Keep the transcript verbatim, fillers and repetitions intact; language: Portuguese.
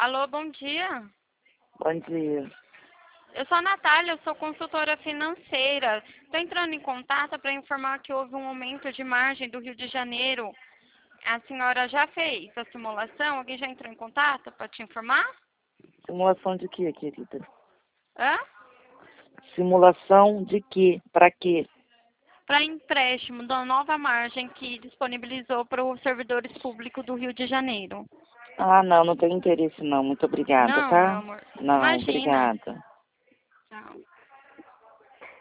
Alô, bom dia. Bom dia. Eu sou a Natália, eu sou consultora financeira. Estou entrando em contato para informar que houve um aumento de margem do Rio de Janeiro. A senhora já fez a simulação? Alguém já entrou em contato para te informar? Simulação de quê, querida? Hã? Simulação de quê? Para quê? Para empréstimo da nova margem que disponibilizou para os servidores públicos do Rio de Janeiro. Ah, não, não tenho interesse não. Muito obrigada, Não, meu tá? amor. Não, Imagina. obrigada. Tchau.